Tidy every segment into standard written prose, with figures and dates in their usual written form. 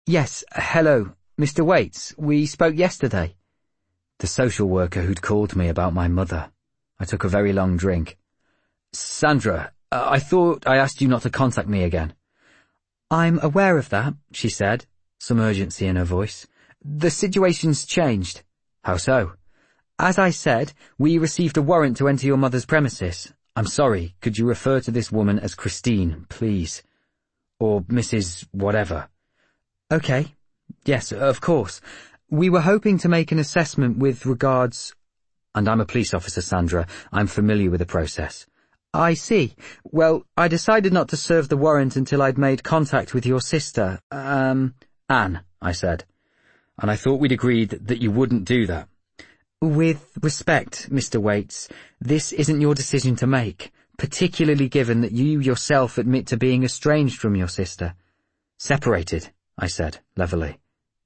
Yes, hello, Mr. Waits. We spoke yesterday. The social worker who'd called me about my mother. I took a very long drink. Sandra, I thought I asked you not to contact me again. I'm aware of that, she said, some urgency in her voice. The situation's changed. How so? As I said, we received a warrant to enter your mother's premises. I'm sorry, could you refer to this woman as Christine, please? Or Mrs. whatever. Okay. Yes, of course. We were hoping to make an assessment with regards... And I'm a police officer, Sandra. I'm familiar with the process. I see. Well, I decided not to serve the warrant until I'd made contact with your sister, Anne, I said. And I thought we'd agreed that you wouldn't do that. With respect, Mr. Waits, this isn't your decision to make, particularly given that you yourself admit to being estranged from your sister. Separated, I said, levelly.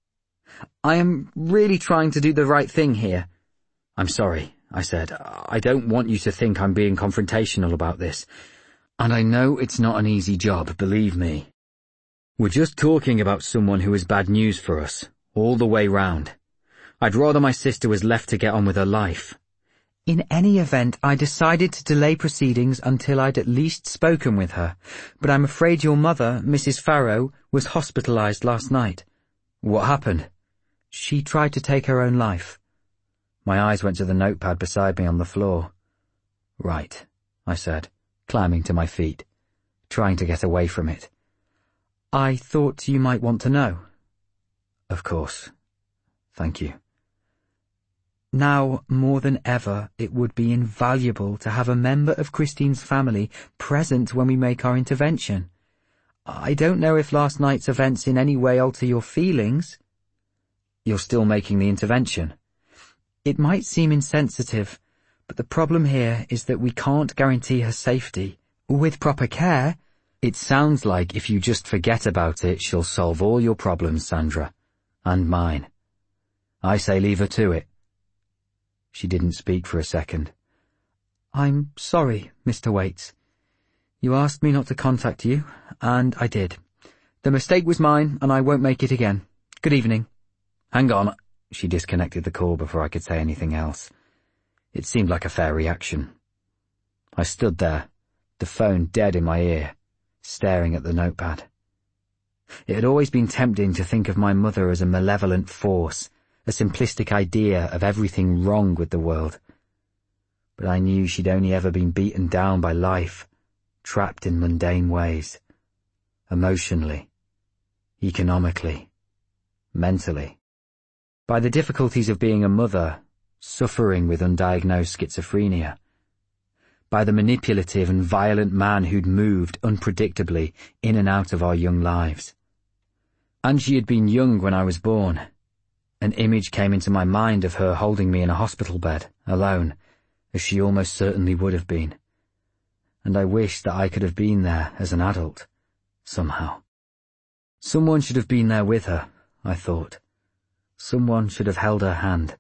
I am really trying to do the right thing here. I'm sorry, I said. I don't want you to think I'm being confrontational about this. And I know it's not an easy job, believe me. We're just talking about someone who is bad news for us, all the way round. I'd rather my sister was left to get on with her life. In any event, I decided to delay proceedings until I'd at least spoken with her, but I'm afraid your mother, Mrs. Farrow, was hospitalized last night. What happened? She tried to take her own life. My eyes went to the notepad beside me on the floor. Right, I said, climbing to my feet, trying to get away from it. I thought you might want to know. Of course. Thank you. Now, more than ever, it would be invaluable to have a member of Christine's family present when we make our intervention. I don't know if last night's events in any way alter your feelings. You're still making the intervention. It might seem insensitive, but the problem here is that we can't guarantee her safety. With proper care, it sounds like if you just forget about it, she'll solve all your problems, Sandra. And mine. I say leave her to it. She didn't speak for a second. I'm sorry, Mr. Waits. You asked me not to contact you, and I did. The mistake was mine, and I won't make it again. Good evening. Hang on. She disconnected the call before I could say anything else. It seemed like a fair reaction. I stood there, the phone dead in my ear, staring at the notepad. It had always been tempting to think of my mother as a malevolent force, a simplistic idea of everything wrong with the world. But I knew she'd only ever been beaten down by life, trapped in mundane ways. Emotionally, economically, mentally. By the difficulties of being a mother, suffering with undiagnosed schizophrenia. By the manipulative and violent man who'd moved unpredictably in and out of our young lives. And she had been young when I was born. An image came into my mind of her holding me in a hospital bed, alone, as she almost certainly would have been. And I wished that I could have been there as an adult, somehow. Someone should have been there with her, I thought. Someone should have held her hand.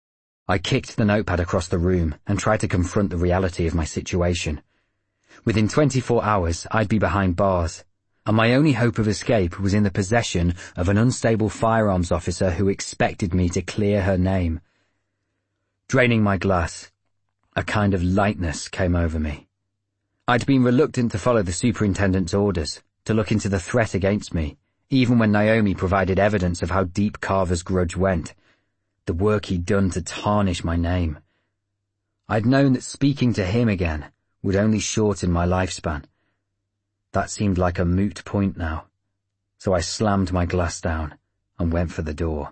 I kicked the notepad across the room and tried to confront the reality of my situation. Within 24 hours, I'd be behind bars, and my only hope of escape was in the possession of an unstable firearms officer who expected me to clear her name. Draining my glass, a kind of lightness came over me. I'd been reluctant to follow the superintendent's orders, to look into the threat against me, even when Naomi provided evidence of how deep Carver's grudge went, the work he'd done to tarnish my name. I'd known that speaking to him again would only shorten my lifespan. That seemed like a moot point now, so I slammed my glass down and went for the door.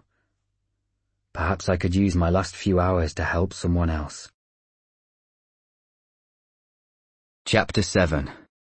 Perhaps I could use my last few hours to help someone else. Chapter 7.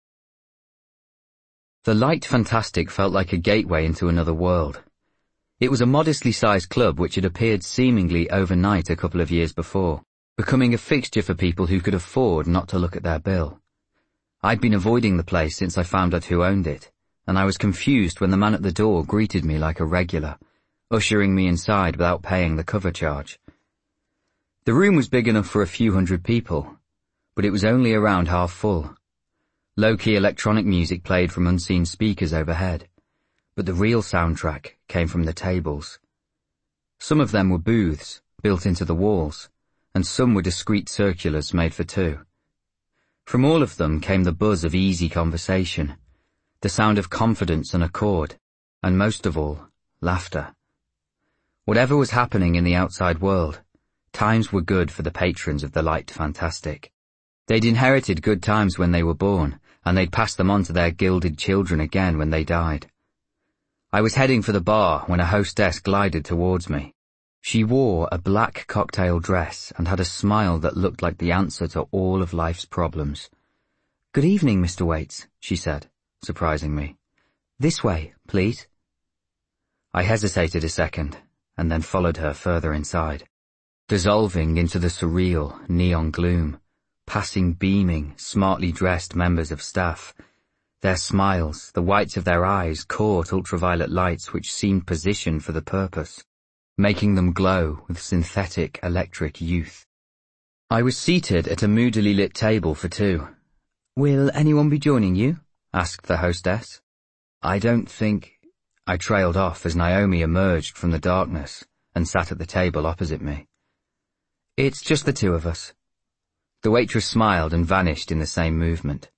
The Light Fantastic felt like a gateway into another world. It was a modestly sized club which had appeared seemingly overnight a couple of years before, becoming a fixture for people who could afford not to look at their bill. I'd been avoiding the place since I found out who owned it, and I was confused when the man at the door greeted me like a regular, ushering me inside without paying the cover charge. The room was big enough for a few hundred people, but it was only around half full. Low-key electronic music played from unseen speakers overhead, But the real soundtrack came from the tables. Some of them were booths built into the walls, and some were discreet circulars made for two. From all of them came the buzz of easy conversation, the sound of confidence and accord, and most of all, laughter. Whatever was happening in the outside world, times were good for the patrons of the light fantastic. They'd inherited good times when they were born, and they'd pass them on to their gilded children again when they died. I was heading for the bar when a hostess glided towards me. She wore a black cocktail dress and had a smile that looked like the answer to all of life's problems. "Good evening, Mr. Waits," she said, surprising me. "This way, please." I hesitated a second, and then followed her further inside, dissolving into the surreal, neon gloom, passing beaming, smartly dressed members of staff. Their smiles, the whites of their eyes, caught ultraviolet lights which seemed positioned for the purpose, making them glow with synthetic electric youth. I was seated at a moodily lit table for two. "Will anyone be joining you?" asked the hostess. "I don't think—" I trailed off as Naomi emerged from the darkness and sat at the table opposite me. "It's just the two of us." The waitress smiled and vanished in the same movement.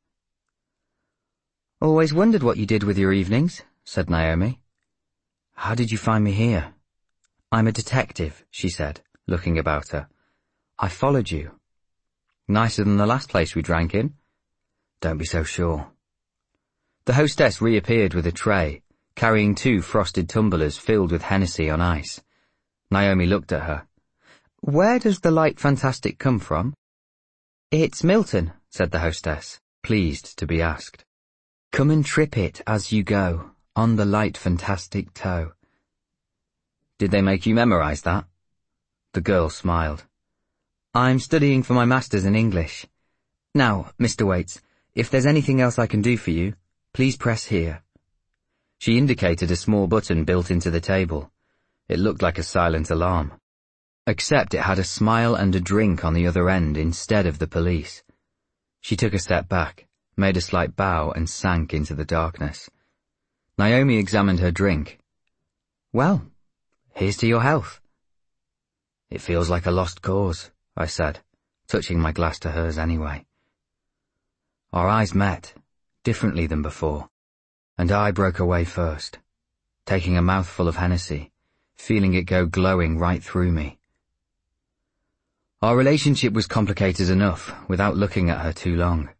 "Always wondered what you did with your evenings," said Naomi. "How did you find me here?" "I'm a detective," she said, looking about her. "I followed you." "Nicer than the last place we drank in?" "Don't be so sure." The hostess reappeared with a tray, carrying 2 frosted tumblers filled with Hennessy on ice. Naomi looked at her. "Where does the light fantastic come from?" "It's Milton," said the hostess, pleased to be asked. "Come and trip it as you go, on the light fantastic toe." "Did they make you memorize that?" The girl smiled. "I'm studying for my master's in English. Now, Mr. Waits, if there's anything else I can do for you, please press here." She indicated a small button built into the table. It looked like a silent alarm. Except it had a smile and a drink on the other end instead of the police. She took a step back, made a slight bow, and sank into the darkness. Naomi examined her drink. "Well, here's to your health." "It feels like a lost cause," I said, touching my glass to hers anyway. Our eyes met, differently than before, and I broke away first, taking a mouthful of Hennessy, feeling it go glowing right through me. Our relationship was complicated enough without looking at her too long.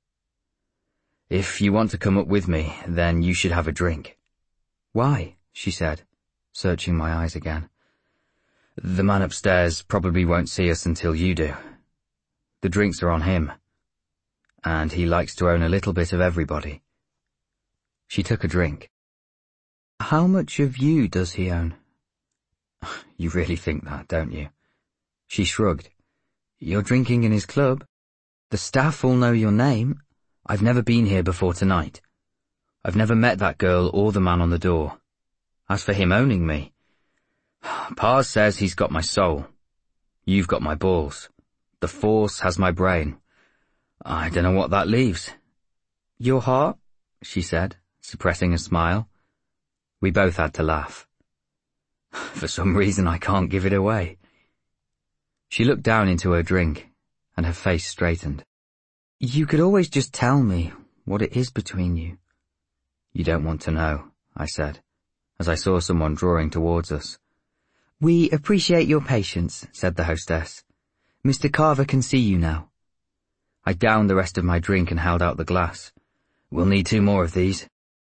"If you want to come up with me, then you should have a drink." "Why?" she said, searching my eyes again. "The man upstairs probably won't see us until you do. The drinks are on him, and he likes to own a little bit of everybody." She took a drink. "How much of you does he own?" "You really think that, don't you?" She shrugged. "You're drinking in his club. The staff all know your name. I've never been here before tonight. I've never met that girl or the man on the door. As for him owning me, Pars says he's got my soul. You've got my balls. The Force has my brain. I don't know what that leaves." "Your heart?" she said, suppressing a smile. We both had to laugh. "For some reason I can't give it away." She looked down into her drink, and her face straightened. "You could always just tell me what it is between you." "You don't want to know," I said, as I saw someone drawing towards us. "We appreciate your patience," said the hostess. "Mr. Carver can see you now." I downed the rest of my drink and held out the glass. "We'll need 2 more of these."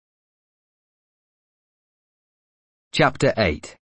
Chapter 8.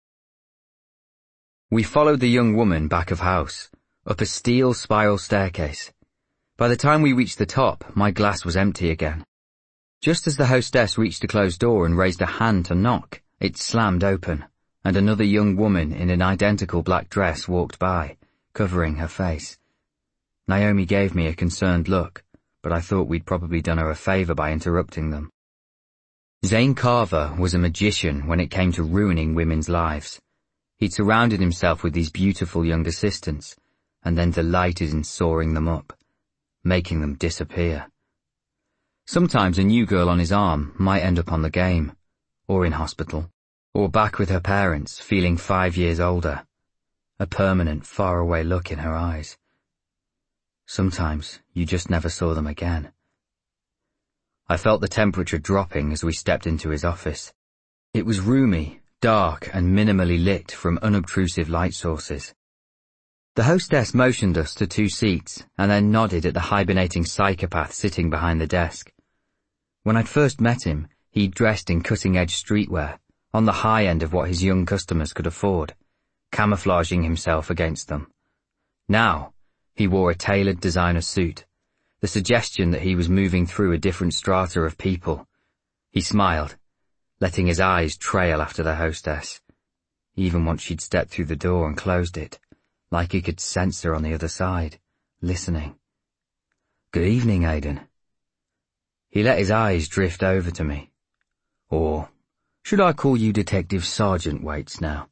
We followed the young woman back of house, up a steel spiral staircase. By the time we reached the top, my glass was empty again. Just as the hostess reached a closed door and raised a hand to knock, it slammed open, and another young woman in an identical black dress walked by, covering her face. Naomi gave me a concerned look, but I thought we'd probably done her a favor by interrupting them. Zane Carver was a magician when it came to ruining women's lives. He'd surrounded himself with these beautiful young assistants, and then delighted in soaring them up, making them disappear. Sometimes a new girl on his arm might end up on the game, or in hospital, or back with her parents, feeling 5 years older, a permanent, faraway look in her eyes. Sometimes you just never saw them again. I felt the temperature dropping as we stepped into his office. It was roomy, dark, and minimally lit from unobtrusive light sources. The hostess motioned us to 2 seats and then nodded at the hibernating psychopath sitting behind the desk. When I'd first met him, he'd dressed in cutting-edge streetwear, on the high end of what his young customers could afford, camouflaging himself against them. Now, he wore a tailored designer suit, the suggestion that he was moving through a different strata of people. He smiled, letting his eyes trail after the hostess, even once she'd stepped through the door and closed it, like he could sense her on the other side, listening. "Good evening, Aidan." He let his eyes drift over to me. "Or should I call you Detective Sergeant Waits now?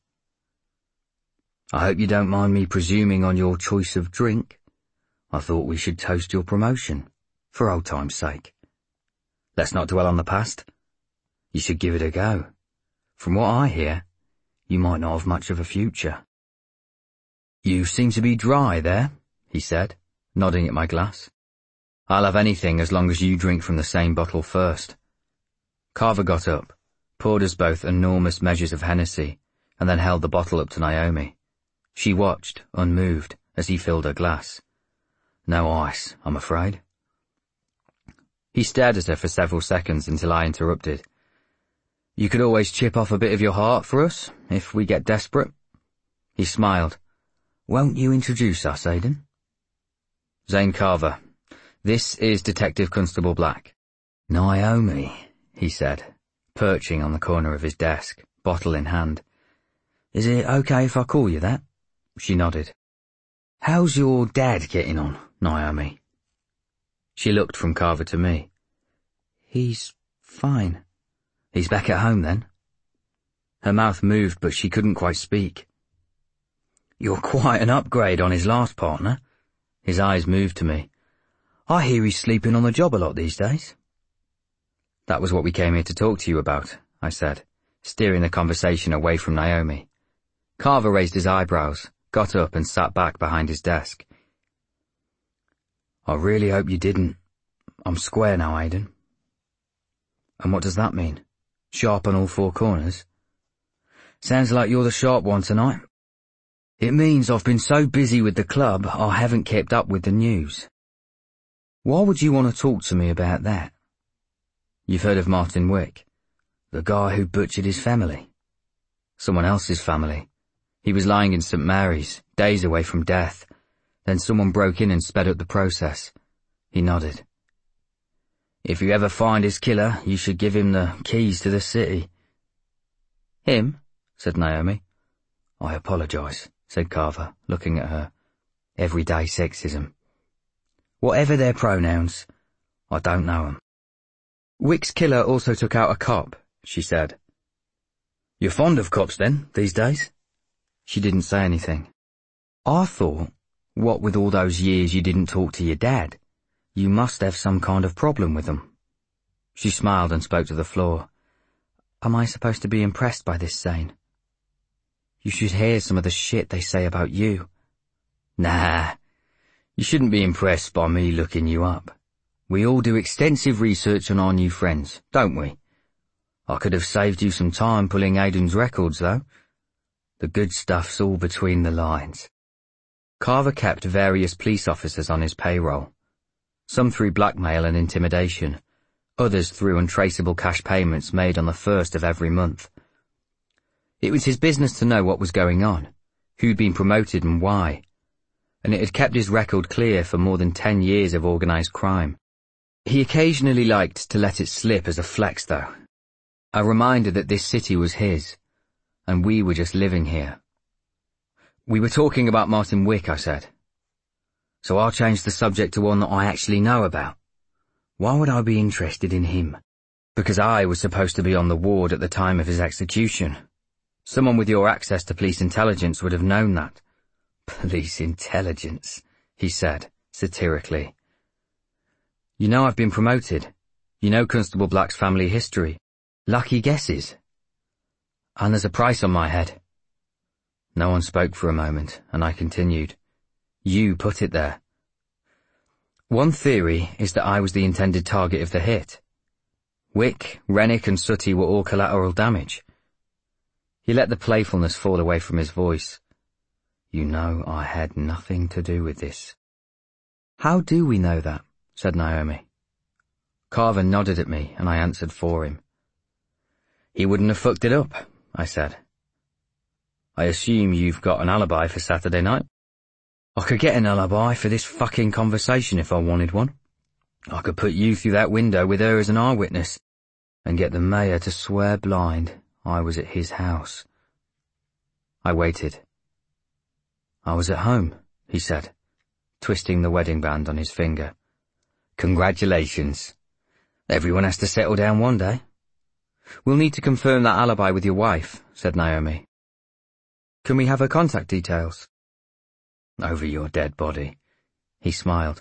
I hope you don't mind me presuming on your choice of drink. I thought we should toast your promotion, for old time's sake. Let's not dwell on the past. You should give it a go. From what I hear, you might not have much of a future." "You seem to be dry there," he said, nodding at my glass. "I'll have anything as long as you drink from the same bottle first." Carver got up, poured us both enormous measures of Hennessy, and then held the bottle up to Naomi. She watched, unmoved, as he filled her glass. "No ice, I'm afraid." He stared at her for several seconds until I interrupted. "You could always chip off a bit of your heart for us, if we get desperate." He smiled. "Won't you introduce us, Aidan?" "Zane Carver. This is Detective Constable Black." "Naomi," he said, perching on the corner of his desk, bottle in hand. "Is it okay if I call you that?" She nodded. "How's your dad getting on, Naomi?" She looked from Carver to me. "He's fine." "He's back at home, then?" Her mouth moved, but she couldn't quite speak. "You're quite an upgrade on his last partner." His eyes moved to me. "I hear he's sleeping on the job a lot these days." "That was what we came here to talk to you about," I said, steering the conversation away from Naomi. Carver raised his eyebrows, got up and sat back behind his desk. "I really hope you didn't. I'm square now, Aidan." "And what does that mean? Sharp on all 4 corners?" "Sounds like you're the sharp one tonight." "It means I've been so busy with the club I haven't kept up with the news." "Why would you want to talk to me about that?" "You've heard of Martin Wick, the guy who butchered his family." "Someone else's family. He was lying in St. Mary's, days away from death. Then someone broke in and sped up the process." He nodded. "If you ever find his killer, you should give him the keys to the city." "Him?" said Naomi. "I apologize," said Carver, looking at her. "Everyday sexism. Whatever their pronouns, I don't know 'em." "Wick's killer also took out a cop," she said. "You're fond of cops, then, these days?" She didn't say anything. "I thought, what with all those years you didn't talk to your dad, you must have some kind of problem with them." She smiled and spoke to the floor. "Am I supposed to be impressed by this, Zane? You should hear some of the shit they say about you." "Nah, you shouldn't be impressed by me looking you up. We all do extensive research on our new friends, don't we? I could have saved you some time pulling Aidan's records, though. The good stuff's all between the lines." Carver kept various police officers on his payroll, some through blackmail and intimidation, others through untraceable cash payments made on the 1st of every month. It was his business to know what was going on, who'd been promoted and why, and it had kept his record clear for more than 10 years of organized crime. He occasionally liked to let it slip as a flex, though, a reminder that this city was his, and we were just living here. "We were talking about Martin Wick," I said. "So I'll change the subject to one that I actually know about. Why would I be interested in him?" "Because I was supposed to be on the ward at the time of his execution. Someone with your access to police intelligence would have known that." "Police intelligence," he said, satirically. "You know I've been promoted. You know Constable Black's family history. Lucky guesses, And there's a price on my head. No one spoke for a moment, and I continued. You put it there. One theory is that I was the intended target of the hit. Wick, Rennick and Sooty were all collateral damage. He let the playfulness fall away from his voice. You know I had nothing to do with this. How do we know that? Said Naomi. Carver nodded at me, and I answered for him. He wouldn't have fucked it up, I said. I assume you've got an alibi for Saturday night? I could get an alibi for this fucking conversation if I wanted one. I could put you through that window with her as an eyewitness, and get the mayor to swear blind I was at his house. I waited. I was at home, he said, twisting the wedding band on his finger. Congratulations. Everyone has to settle down one day. We'll need to confirm that alibi with your wife, said Naomi. Can we have her contact details? Over your dead body, he smiled.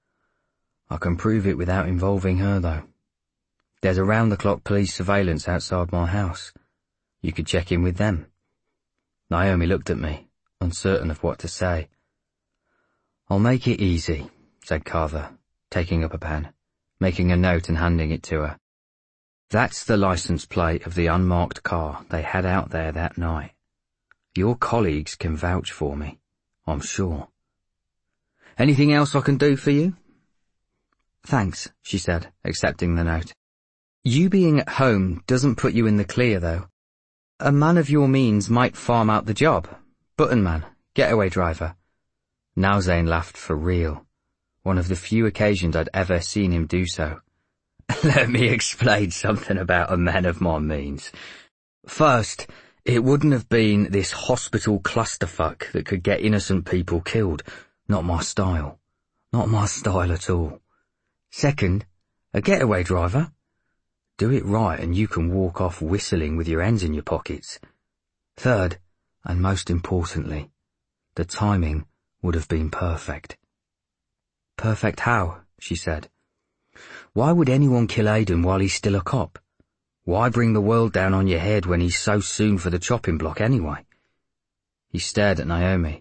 I can prove it without involving her, though. There's around-the-clock police surveillance outside my house. You could check in with them. Naomi looked at me, uncertain of what to say. I'll make it easy, said Carver, taking up a pen, making a note and handing it to her. That's the license plate of the unmarked car they had out there that night. Your colleagues can vouch for me, I'm sure. Anything else I can do for you? Thanks, she said, accepting the note. You being at home doesn't put you in the clear, though. A man of your means might farm out the job. Button man, getaway driver. Now Zane laughed for real, one of the few occasions I'd ever seen him do so. Let me explain something about a man of my means. First, it wouldn't have been this hospital clusterfuck that could get innocent people killed. Not my style. Not my style at all. Second, a getaway driver. Do it right and you can walk off whistling with your hands in your pockets. Third, and most importantly, the timing would have been perfect. Perfect how? She said. Why would anyone kill Aiden while he's still a cop? Why bring the world down on your head when he's so soon for the chopping block anyway? He stared at Naomi.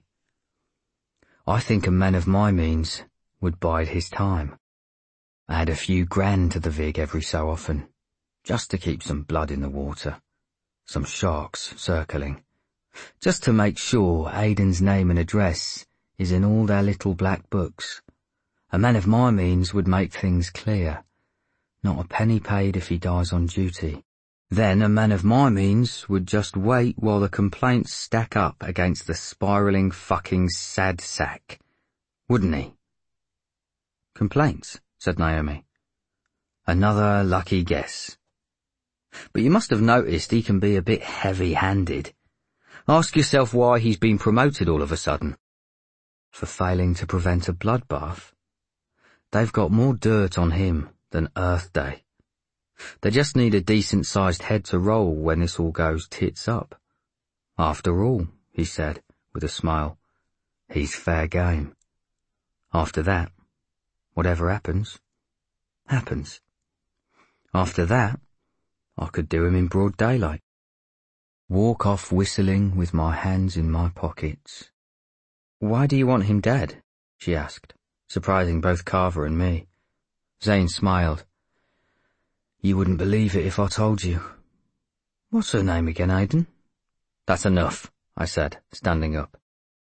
I think a man of my means would bide his time. Add a few grand to the vig every so often, just to keep some blood in the water, some sharks circling, just to make sure Aiden's name and address is in all their little black books. A man of my means would make things clear. Not a penny paid if he dies on duty. Then a man of my means would just wait while the complaints stack up against the spiralling fucking sad sack. Wouldn't he? Complaints, said Naomi. Another lucky guess. But you must have noticed he can be a bit heavy-handed. Ask yourself why he's been promoted all of a sudden. For failing to prevent a bloodbath? They've got more dirt on him than Earth Day. They just need a decent-sized head to roll when this all goes tits up. After all, he said, with a smile, he's fair game. After that, whatever happens, happens. After that, I could do him in broad daylight. Walk off whistling with my hands in my pockets. Why do you want him dead? She asked, surprising both Carver and me. Zane smiled. You wouldn't believe it if I told you. What's her name again, Aiden? That's enough, I said, standing up.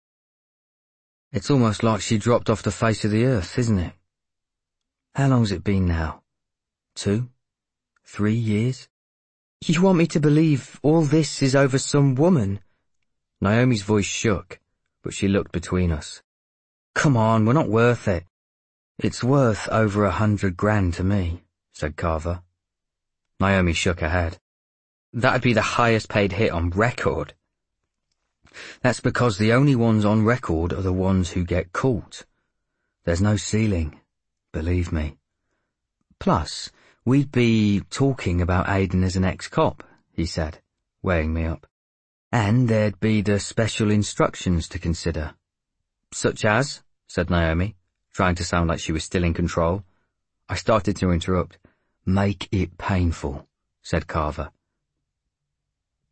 It's almost like she dropped off the face of the earth, isn't it? How long's it been now? 2? 3 years? You want me to believe all this is over some woman? Naomi's voice shook, but she looked between us. Come on, we're not worth it. It's worth over 100 grand to me, said Carver. Naomi shook her head. That'd be the highest paid hit on record. That's because the only ones on record are the ones who get caught. There's no ceiling, believe me. Plus, we'd be talking about Aiden as an ex-cop, he said, weighing me up. And there'd be the special instructions to consider. Such as, said Naomi, trying to sound like she was still in control. I started to interrupt. Make it painful, said Carver.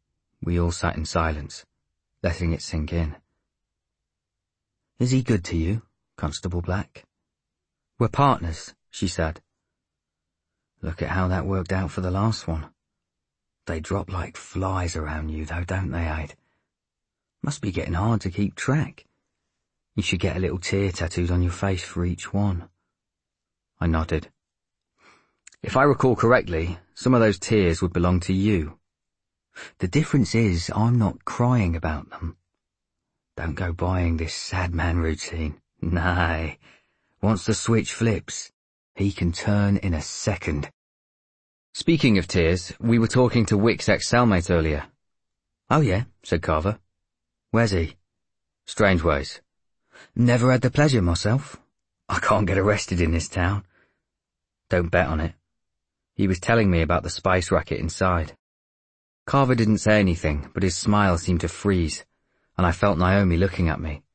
We all sat in silence, letting it sink in. "Is he good to you, Constable Black?" "We're partners," she said. "Look at how that worked out for the last one. They drop like flies around you though, don't they, Aid? Must be getting hard to keep track. You should get a little tear tattooed on your face for each one." I nodded. "If I recall correctly, some of those tears would belong to you. The difference is I'm not crying about them. Don't go buying this sad man routine. Nay, once the switch flips, he can turn in a second." Speaking of tears, we were talking to Wick's ex-cellmate earlier. "Oh yeah," said Carver. "Where's he?" "Strangeways. Never had the pleasure myself. I can't get arrested in this town." "Don't bet on it." He was telling me about the spice racket inside. Carver didn't say anything, but his smile seemed to freeze, and I felt Naomi looking at me.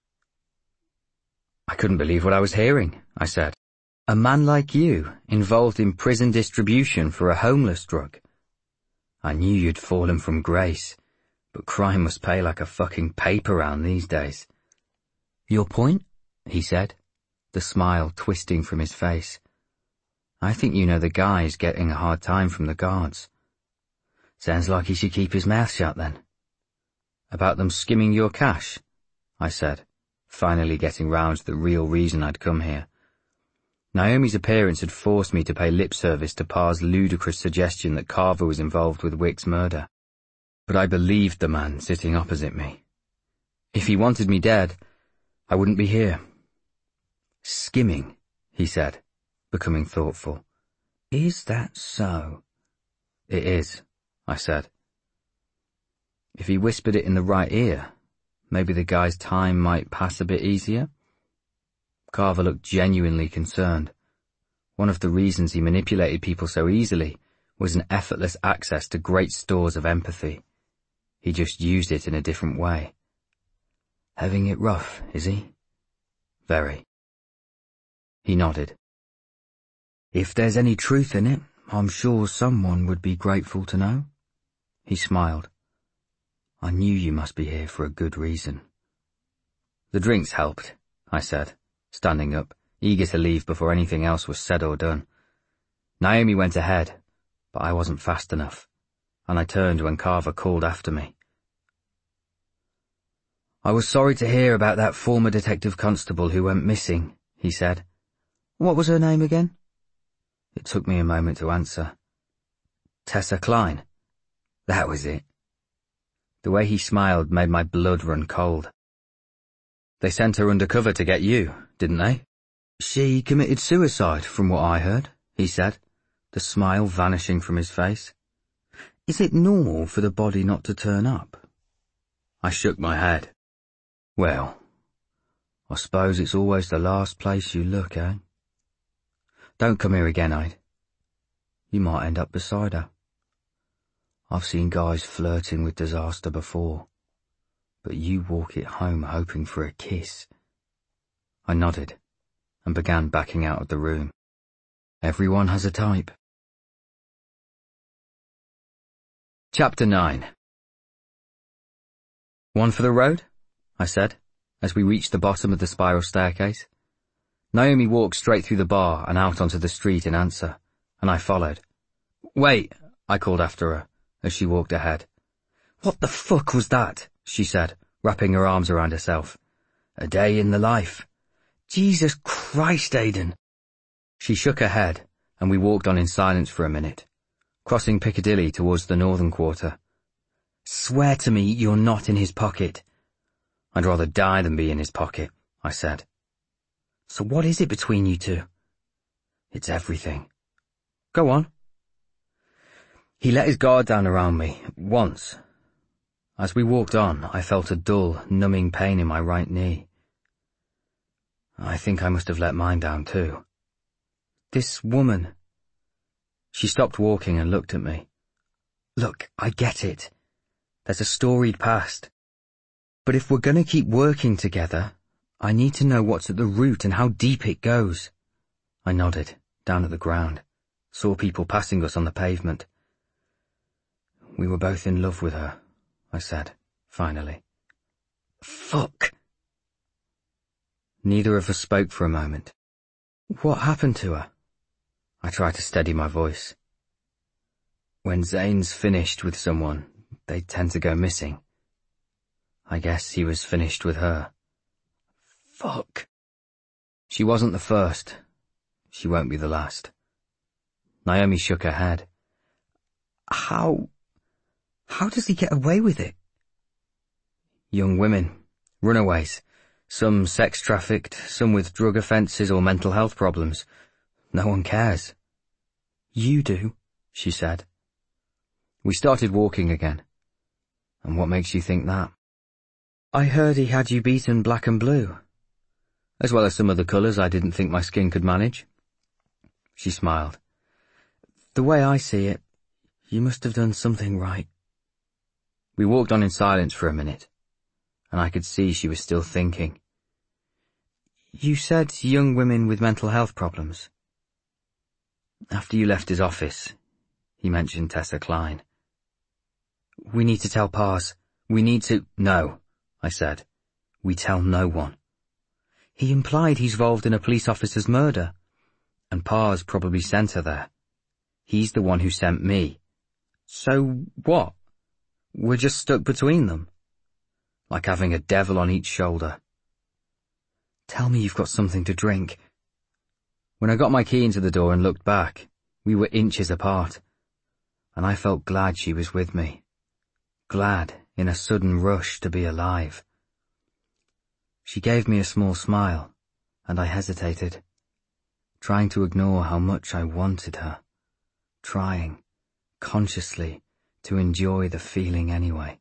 "I couldn't believe what I was hearing," I said. "A man like you, involved in prison distribution for a homeless drug. I knew you'd fallen from grace, but crime must pay like a fucking paper round these days." "Your point?" he said, the smile twisting from his face. "I think you know the guy's getting a hard time from the guards." "Sounds like he should keep his mouth shut then." "About them skimming your cash?" I said, finally getting round to the real reason I'd come here. Naomi's appearance had forced me to pay lip service to Parr's ludicrous suggestion that Carver was involved with Wick's murder. But I believed the man sitting opposite me. If he wanted me dead, I wouldn't be here. "Skimming," he said, becoming thoughtful. "Is that so?" "It is," I said. If he whispered it in the right ear, maybe the guy's time might pass a bit easier. Carver looked genuinely concerned. One of the reasons he manipulated people so easily was an effortless access to great stores of empathy. He just used it in a different way. "Having it rough, is he?" "Very." He nodded. "If there's any truth in it, I'm sure someone would be grateful to know." He smiled. "I knew you must be here for a good reason." "The drinks helped," I said, standing up, eager to leave before anything else was said or done. Naomi went ahead, but I wasn't fast enough, and I turned when Carver called after me. "I was sorry to hear about that former detective constable who went missing," he said. "What was her name again?" It took me a moment to answer. "Tessa Klein." That was it. The way he smiled made my blood run cold. "They sent her undercover to get you, didn't they?" "She committed suicide, from what I heard," he said, the smile vanishing from his face. "Is it normal for the body not to turn up?" I shook my head. "Well, I suppose it's always the last place you look, eh? Don't come here again, Aid. You might end up beside her. I've seen guys flirting with disaster before, but you walk it home hoping for a kiss." I nodded and began backing out of the room. Everyone has a type. Chapter 9. "One for the road?" I said, as we reached the bottom of the spiral staircase. Naomi walked straight through the bar and out onto the street in answer, and I followed. "Wait," I called after her, as she walked ahead. "What the fuck was that?" she said, wrapping her arms around herself. "A day in the life." "Jesus Christ, Aiden." She shook her head, and we walked on in silence for a minute, crossing Piccadilly towards the northern quarter. "Swear to me you're not in his pocket." "I'd rather die than be in his pocket," I said. "So what is it between you two?" "It's everything." "Go on." "He let his guard down around me, once. As we walked on, I felt a dull, numbing pain in my right knee. I think I must have let mine down too. This woman..." She stopped walking and looked at me. "Look, I get it. There's a storied past. But if we're gonna keep working together, I need to know what's at the root and how deep it goes." I nodded, down at the ground, saw people passing us on the pavement. "We were both in love with her," I said, finally. Fuck. Neither of us spoke for a moment. What happened to her? I tried to steady my voice. When Zane's finished with someone, they tend to go missing. I guess he was finished with her. Fuck. She wasn't the first. She won't be the last. Naomi shook her head. How does he get away with it? Young women, runaways, some sex-trafficked, some with drug offences or mental health problems. No one cares. You do, she said. We started walking again. And what makes you think that? I heard he had you beaten black and blue, as well as some other colours I didn't think my skin could manage. She smiled. The way I see it, you must have done something right. We walked on in silence for a minute, and I could see she was still thinking. You said young women with mental health problems. After you left his office, he mentioned Tessa Klein. We need to tell Pars. We need to— No, I said. We tell no one. He implied he's involved in a police officer's murder, and Pars probably sent her there. He's the one who sent me. So what? We're just stuck between them. Like having a devil on each shoulder. Tell me you've got something to drink. When I got my key into the door and looked back, we were inches apart, and I felt glad she was with me. Glad in a sudden rush to be alive. She gave me a small smile, and I hesitated, trying to ignore how much I wanted her, trying, consciously, to enjoy the feeling anyway.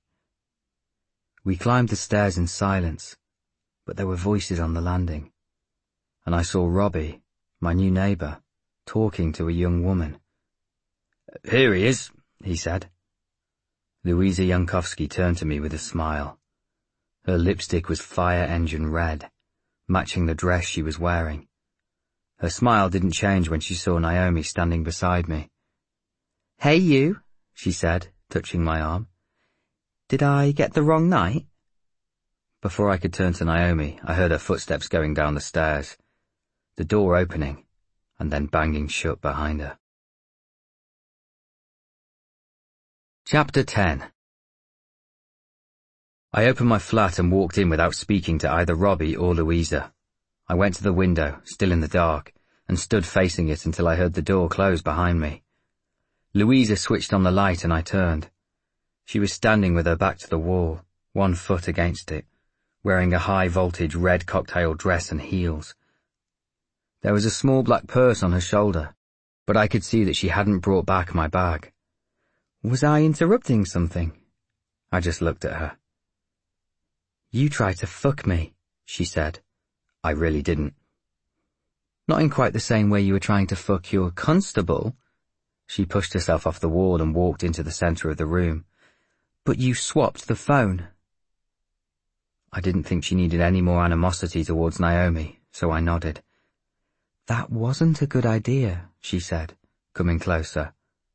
We climbed the stairs in silence, but there were voices on the landing, and I saw Robbie, my new neighbour, talking to a young woman. Here he is, he said. Louisa Jankowski turned to me with a smile. Her lipstick was fire engine red, matching the dress she was wearing. Her smile didn't change when she saw Naomi standing beside me. Hey you, she said, touching my arm. Did I get the wrong night? Before I could turn to Naomi, I heard her footsteps going down the stairs, the door opening, and then banging shut behind her. Chapter 10. I opened my flat and walked in without speaking to either Robbie or Louisa. I went to the window, still in the dark, and stood facing it until I heard the door close behind me. Louisa switched on the light and I turned. She was standing with her back to the wall, one foot against it, wearing a high-voltage red cocktail dress and heels. There was a small black purse on her shoulder, but I could see that she hadn't brought back my bag. Was I interrupting something? I just looked at her. You tried to fuck me, she said. I really didn't. Not in quite the same way you were trying to fuck your constable. She pushed herself off the wall and walked into the centre of the room. But you swapped the phone. I didn't think she needed any more animosity towards Naomi, so I nodded. That wasn't a good idea, she said, coming closer.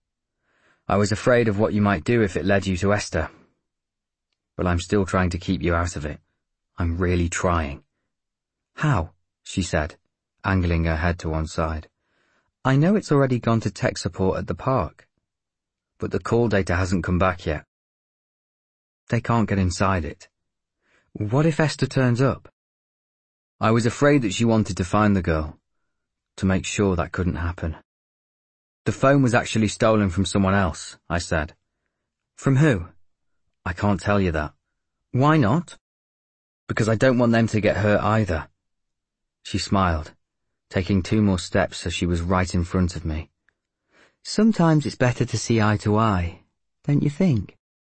I was afraid of what you might do if it led you to Esther. But I'm still trying to keep you out of it. I'm really trying. How? She said, angling her head to one side. I know it's already gone to tech support at the park, but the call data hasn't come back yet. They can't get inside it. What if Esther turns up? I was afraid that she wanted to find the girl, to make sure that couldn't happen. The phone was actually stolen from someone else, I said. From who? I can't tell you that. Why not? Because I don't want them to get hurt either. She smiled, taking 2 more steps as she was right in front of me. Sometimes it's better to see eye to eye, don't you think?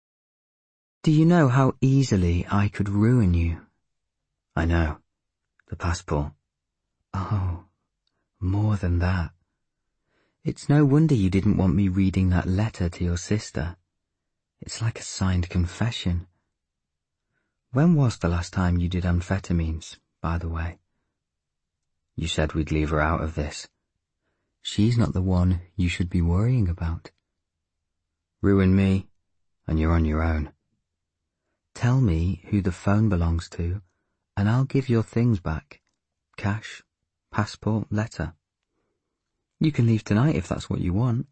Do you know how easily I could ruin you? I know. The passport. Oh, more than that. It's no wonder you didn't want me reading that letter to your sister. It's like a signed confession. When was the last time you did amphetamines, by the way? You said we'd leave her out of this. She's not the one you should be worrying about. Ruin me, and you're on your own. Tell me who the phone belongs to, and I'll give your things back. Cash, passport, letter. You can leave tonight if that's what you want.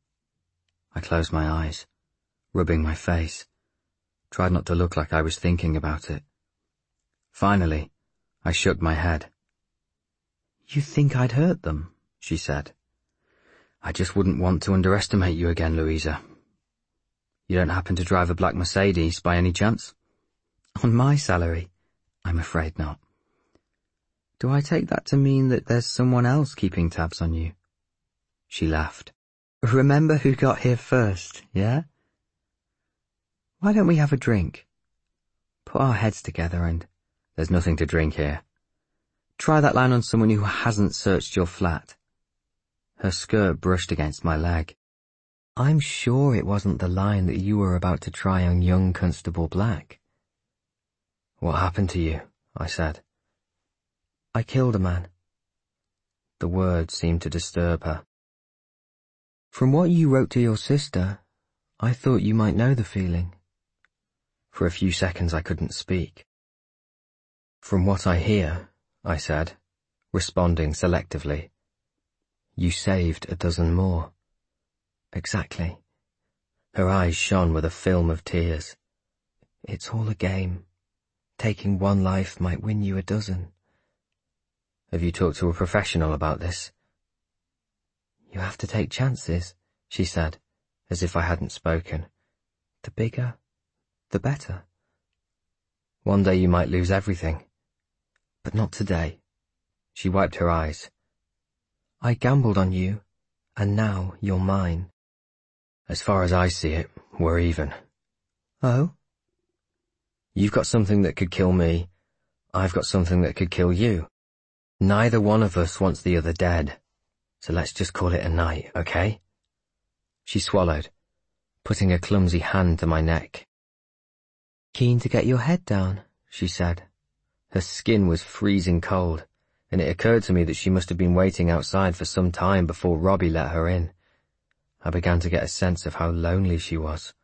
I closed my eyes, rubbing my face, tried not to look like I was thinking about it. Finally, I shook my head. You think I'd hurt them? She said. I just wouldn't want to underestimate you again, Louisa. You don't happen to drive a black Mercedes by any chance? On my salary? I'm afraid not. Do I take that to mean that there's someone else keeping tabs on you? She laughed. Remember who got here first, yeah? Why don't we have a drink? Put our heads together and... There's nothing to drink here. Try that line on someone who hasn't searched your flat. Her skirt brushed against my leg. I'm sure it wasn't the line that you were about to try on young Constable Black. What happened to you? I said. I killed a man. The words seemed to disturb her. From what you wrote to your sister, I thought you might know the feeling. For a few seconds I couldn't speak. From what I hear, I said, responding selectively, you saved a dozen more. Exactly. Her eyes shone with a film of tears. It's all a game. Taking one life might win you a dozen. Have you talked to a professional about this? You have to take chances, she said, as if I hadn't spoken. The bigger, the better. One day you might lose everything. But not today. She wiped her eyes. I gambled on you, and now you're mine. As far as I see it, we're even. Oh? You've got something that could kill me. I've got something that could kill you. Neither one of us wants the other dead. So let's just call it a night, okay? She swallowed, putting a clumsy hand to my neck. Keen to get your head down, she said. Her skin was freezing cold, and it occurred to me that she must have been waiting outside for some time before Robbie let her in. I began to get a sense of how lonely she was.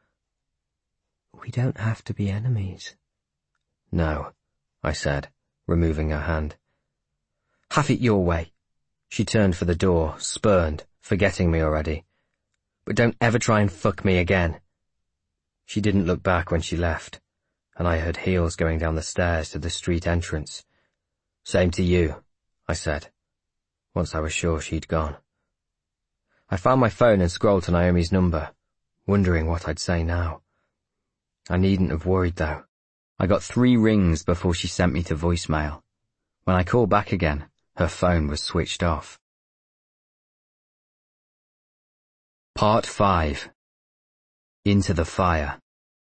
We don't have to be enemies. No, I said, removing her hand. Have it your way. She turned for the door, spurned, forgetting me already. But don't ever try and fuck me again. She didn't look back when she left, and I heard heels going down the stairs to the street entrance. Same to you, I said, once I was sure she'd gone. I found my phone and scrolled to Naomi's number, wondering what I'd say now. I needn't have worried though. I got 3 rings before she sent me to voicemail. When I called back again, her phone was switched off. Part 5. Into the Fire.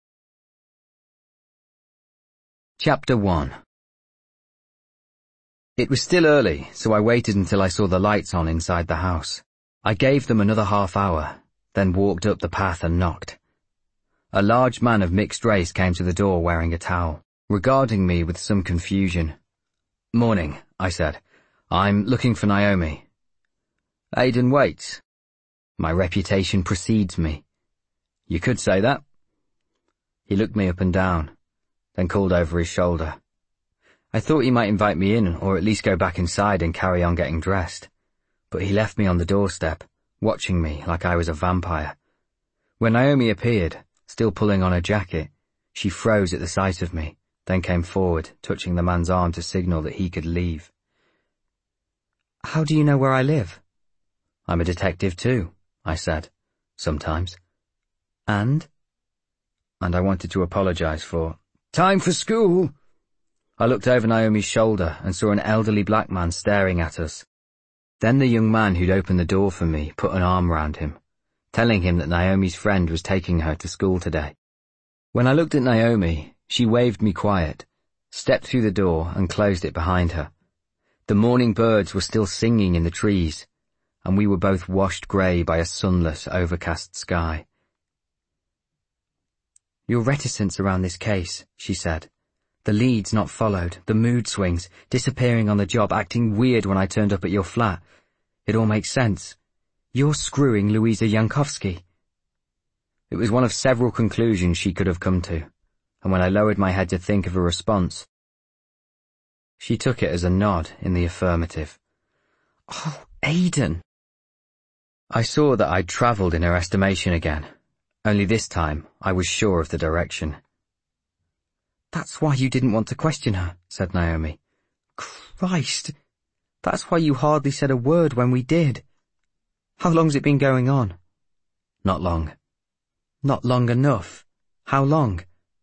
Chapter 1. It was still early, so I waited until I saw the lights on inside the house. I gave them another half hour, then walked up the path and knocked. A large man of mixed race came to the door wearing a towel, regarding me with some confusion. Morning, I said. I'm looking for Naomi. Aidan Waits. My reputation precedes me. You could say that. He looked me up and down, then called over his shoulder. I thought he might invite me in, or at least go back inside and carry on getting dressed. But he left me on the doorstep, watching me like I was a vampire. When Naomi appeared, still pulling on her jacket, she froze at the sight of me, then came forward, touching the man's arm to signal that he could leave. How do you know where I live? I'm a detective too, I said, sometimes. And I wanted to apologize for, time for school! I looked over Naomi's shoulder and saw an elderly black man staring at us. Then the young man who'd opened the door for me put an arm round him, telling him that Naomi's friend was taking her to school today. When I looked at Naomi, she waved me quiet, stepped through the door and closed it behind her. The morning birds were still singing in the trees, and we were both washed grey by a sunless, overcast sky. Your reticence around this case, she said. The leads not followed, the mood swings, disappearing on the job, acting weird when I turned up at your flat. It all makes sense. You're screwing Louisa Jankowski. It was one of several conclusions she could have come to. and when I lowered my head to think of a response, she took it as a nod in the affirmative. Oh, Aidan! I saw that I'd travelled in her estimation again, only this time I was sure of the direction. That's why you didn't want to question her, said Naomi. Christ! That's why you hardly said a word when we did. How long's it been going on? Not long. Not long enough. How long?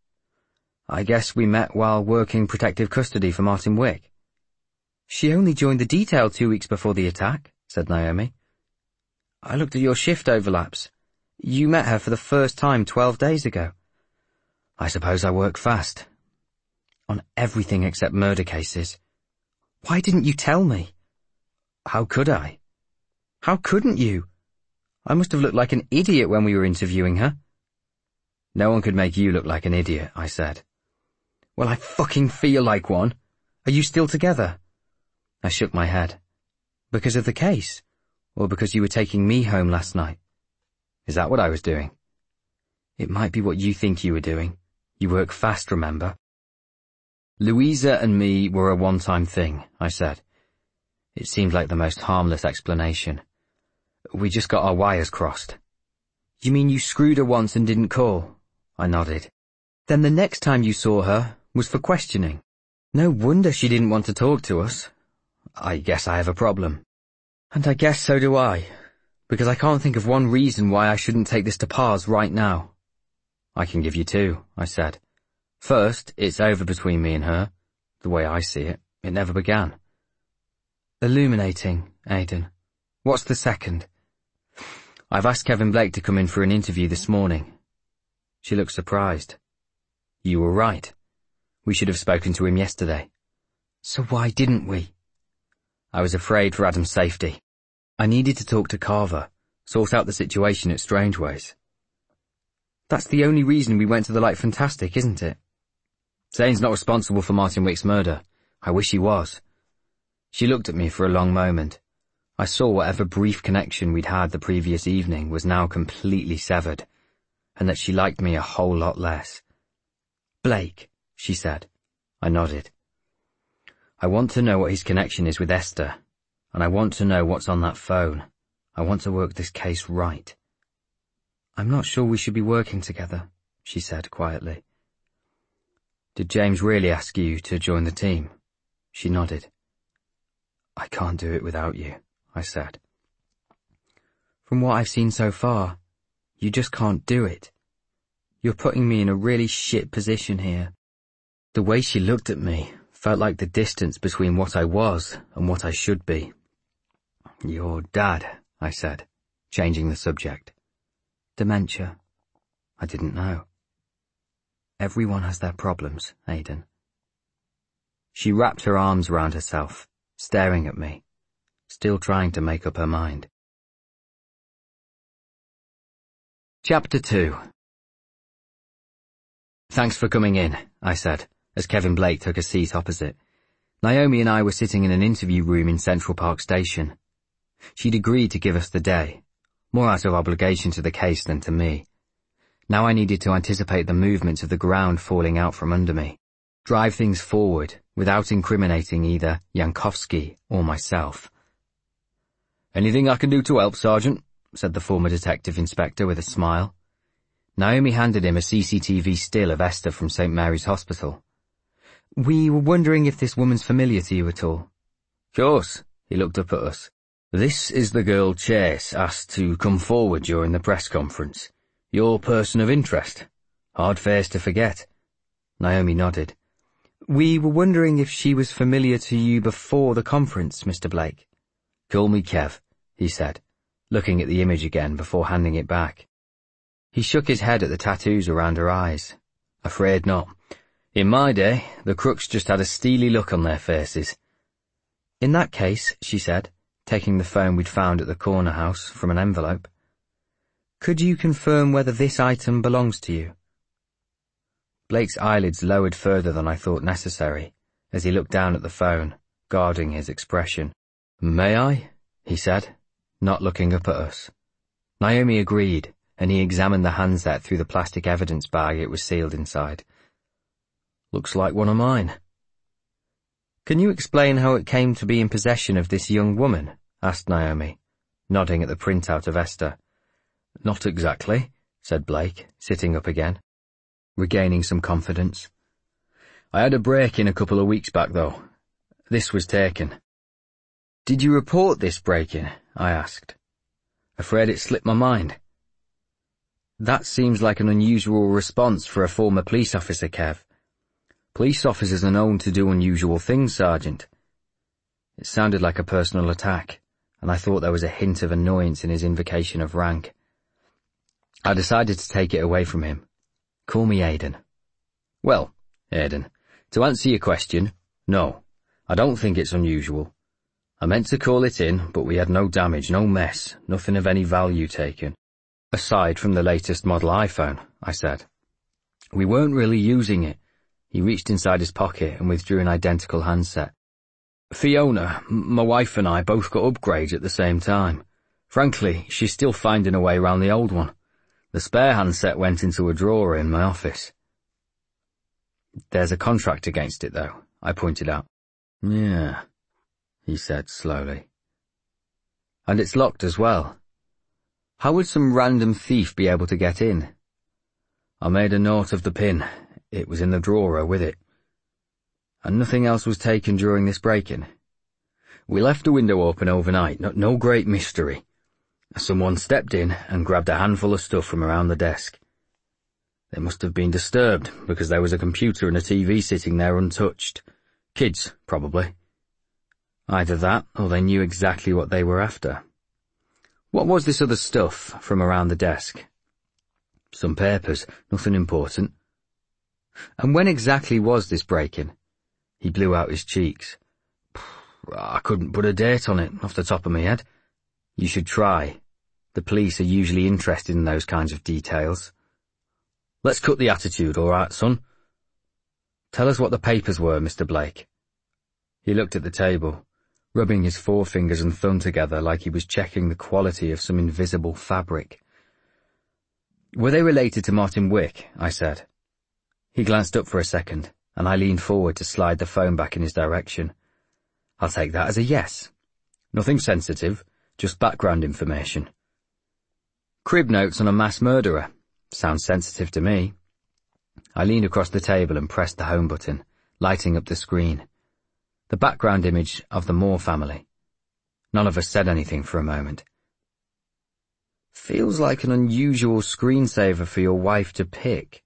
I guess we met while working protective custody for Martin Wick. She only joined the detail 2 weeks before the attack, said Naomi. I looked at your shift overlaps. You met her for the first time 12 days ago. I suppose I work fast. On everything except murder cases. Why didn't you tell me? How could I? How couldn't you? I must have looked like an idiot when we were interviewing her. No one could make you look like an idiot, I said. Well, I fucking feel like one. Are you still together? I shook my head. Because of the case? Or because you were taking me home last night? Is that what I was doing? It might be what you think you were doing. You work fast, remember? Louisa and me were a one-time thing, I said. It seemed like the most harmless explanation. We just got our wires crossed. You mean you screwed her once and didn't call? I nodded. Then the next time you saw her was for questioning. No wonder she didn't want to talk to us. I guess I have a problem. And I guess so do I, because I can't think of one reason why I shouldn't take this to Pars right now. I can give you two, I said. First, it's over between me and her. The way I see it, it never began. Illuminating, Aidan. What's the second? I've asked Kevin Blake to come in for an interview this morning. She looked surprised. You were right. We should have spoken to him yesterday. So why didn't we? I was afraid for Adam's safety. I needed to talk to Carver, sort out the situation at Strangeways. That's the only reason we went to the Light Fantastic, isn't it? Zane's not responsible for Martin Wick's murder. I wish he was. She looked at me for a long moment. I saw whatever brief connection we'd had the previous evening was now completely severed, and that she liked me a whole lot less. Blake, she said. I nodded. I want to know what his connection is with Esther, and I want to know what's on that phone. I want to work this case right. I'm not sure we should be working together, she said quietly. Did James really ask you to join the team? She nodded. I can't do it without you, I said. From what I've seen so far, you just can't do it. You're putting me in a really shit position here. The way she looked at me felt like the distance between what I was and what I should be. Your dad, I said, changing the subject. Dementia. I didn't know. Everyone has their problems, Aidan. She wrapped her arms around herself, staring at me, still trying to make up her mind. Chapter 2. Thanks for coming in, I said, as Kevin Blake took a seat opposite. Naomi and I were sitting in an interview room in Central Park Station. She'd agreed to give us the day, more out of obligation to the case than to me. Now I needed to anticipate the movements of the ground falling out from under me, drive things forward without incriminating either Yankovsky or myself. Anything I can do to help, Sergeant? Said the former detective inspector with a smile. Naomi handed him a CCTV still of Esther from St. Mary's Hospital. We were wondering if this woman's familiar to you at all. Course, he looked up at us. This is the girl Chase asked to come forward during the press conference. Your person of interest. Hard face to forget. Naomi nodded. We were wondering if she was familiar to you before the conference, Mr. Blake. Call me Kev, he said, looking at the image again before handing it back. He shook his head at the tattoos around her eyes. Afraid not. In my day, the crooks just had a steely look on their faces. In that case, she said, taking the phone we'd found at the corner house from an envelope, could you confirm whether this item belongs to you? Blake's eyelids lowered further than I thought necessary, as he looked down at the phone, guarding his expression. May I? He said, not looking up at us. Naomi agreed, and he examined the handset through the plastic evidence bag it was sealed inside. Looks like one of mine. Can you explain how it came to be in possession of this young woman? Asked Naomi, nodding at the printout of Esther. Not exactly, said Blake, sitting up again, regaining some confidence. I had a break-in a couple of weeks back, though. This was taken. Did you report this break-in? I asked. Afraid it slipped my mind. That seems like an unusual response for a former police officer, Kev. Police officers are known to do unusual things, Sergeant. It sounded like a personal attack, and I thought there was a hint of annoyance in his invocation of rank. I decided to take it away from him. Call me Aidan. Well, Aidan, to answer your question, no, I don't think it's unusual. I meant to call it in, but we had no damage, no mess, nothing of any value taken. Aside from the latest model iPhone, I said. We weren't really using it. He reached inside his pocket and withdrew an identical handset. Fiona, my wife and I both got upgrades at the same time. Frankly, she's still finding a way around the old one. The spare handset went into a drawer in my office. There's a contract against it, though, I pointed out. Yeah, he said slowly. And it's locked as well. How would some random thief be able to get in? I made a note of the pin. It was in the drawer with it. And nothing else was taken during this break-in. We left the window open overnight, no great mystery. Someone stepped in and grabbed a handful of stuff from around the desk. They must have been disturbed because there was a computer and a TV sitting there untouched. Kids, probably. Either that or they knew exactly what they were after. What was this other stuff from around the desk? Some papers, nothing important. And when exactly was this break-in? He blew out his cheeks. I couldn't put a date on it off the top of my head. You should try. The police are usually interested in those kinds of details. Let's cut the attitude, all right, son? Tell us what the papers were, Mr. Blake. He looked at the table, rubbing his forefingers and thumb together like he was checking the quality of some invisible fabric. Were they related to Martin Wick? I said. He glanced up for a second, and I leaned forward to slide the phone back in his direction. I'll take that as a yes. Nothing sensitive, just background information. Crib notes on a mass murderer. Sounds sensitive to me. I leaned across the table and pressed the home button, lighting up the screen. The background image of the Moore family. None of us said anything for a moment. Feels like an unusual screensaver for your wife to pick.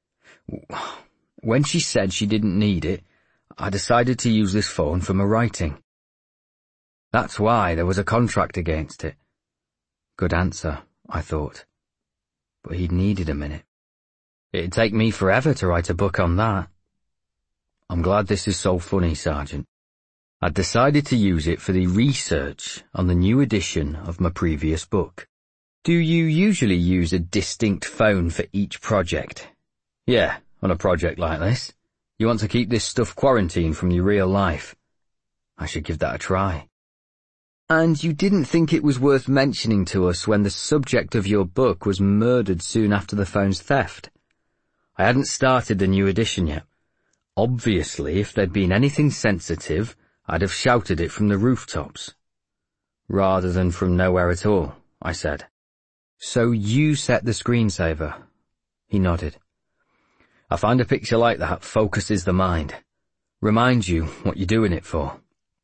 When she said she didn't need it, I decided to use this phone for my writing. That's why there was a contract against it. Good answer, I thought. But he'd needed a minute. It'd take me forever to write a book on that. I'm glad this is so funny, Sergeant. I'd decided to use it for the research on the new edition of my previous book. Do you usually use a distinct phone for each project? Yeah, on a project like this. You want to keep this stuff quarantined from your real life. I should give that a try. And you didn't think it was worth mentioning to us when the subject of your book was murdered soon after the phone's theft? I hadn't started the new edition yet. Obviously, if there'd been anything sensitive, I'd have shouted it from the rooftops. Rather than from nowhere at all, I said. So you set the screensaver? He nodded. I find a picture like that focuses the mind. Reminds you what you're doing it for.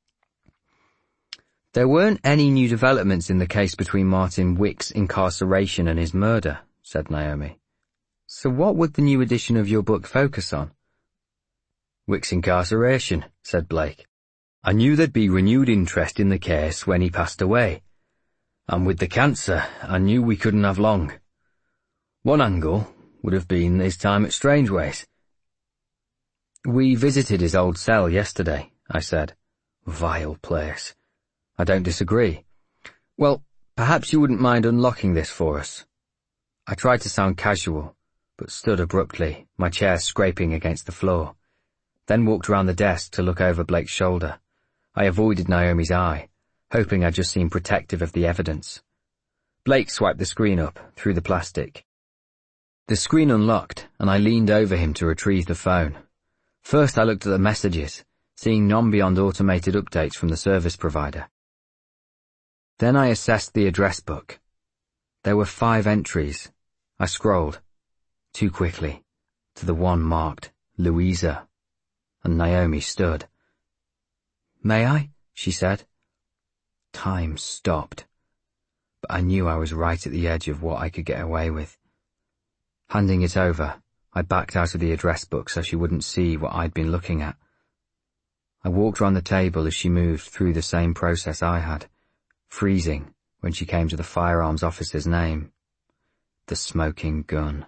There weren't any new developments in the case between Martin Wick's incarceration and his murder, said Naomi. So what would the new edition of your book focus on? Wick's incarceration, said Blake. I knew there'd be renewed interest in the case when he passed away. And with the cancer, I knew we couldn't have long. One angle would have been his time at Strangeways. We visited his old cell yesterday, I said. Vile place. I don't disagree. Well, perhaps you wouldn't mind unlocking this for us. I tried to sound casual, but stood abruptly, my chair scraping against the floor. Then walked around the desk to look over Blake's shoulder. I avoided Naomi's eye, hoping I'd just seemed protective of the evidence. Blake swiped the screen up, through the plastic. The screen unlocked, and I leaned over him to retrieve the phone. First I looked at the messages, seeing none beyond automated updates from the service provider. Then I assessed the address book. There were 5 entries. I scrolled, too quickly, to the one marked Louisa, and Naomi stood. "May I?" she said. Time stopped, but I knew I was right at the edge of what I could get away with. Handing it over, I backed out of the address book so she wouldn't see what I'd been looking at. I walked round the table as she moved through the same process I had, freezing when she came to the firearms officer's name. The smoking gun.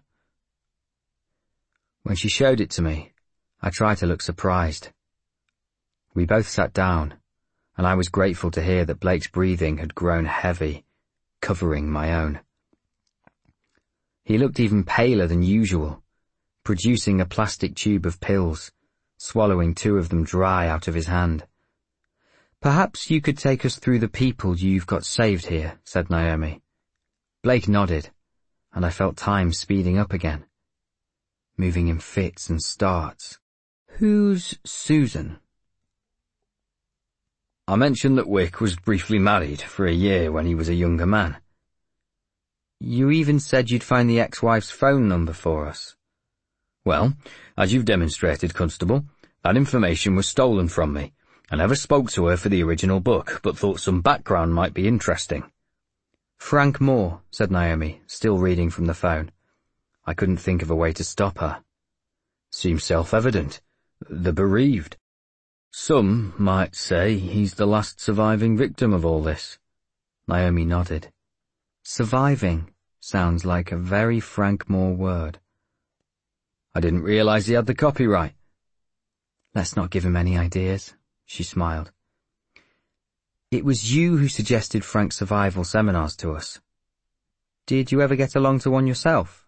When she showed it to me, I tried to look surprised. We both sat down, and I was grateful to hear that Blake's breathing had grown heavy, covering my own. He looked even paler than usual, producing a plastic tube of pills, swallowing 2 of them dry out of his hand. "Perhaps you could take us through the people you've got saved here," said Naomi. Blake nodded, and I felt time speeding up again, moving in fits and starts. "Who's Susan?" I mentioned that Wick was briefly married for a year when he was a younger man. "You even said you'd find the ex-wife's phone number for us." "Well, as you've demonstrated, Constable, that information was stolen from me. I never spoke to her for the original book, but thought some background might be interesting." "Frank Moore," said Naomi, still reading from the phone. I couldn't think of a way to stop her. "Seems self-evident. The bereaved. Some might say he's the last surviving victim of all this." Naomi nodded. Surviving sounds like a very Frank Moore word. "I didn't realize he had the copyright." "Let's not give him any ideas," she smiled. "It was you who suggested Frank's survival seminars to us. Did you ever get along to one yourself?"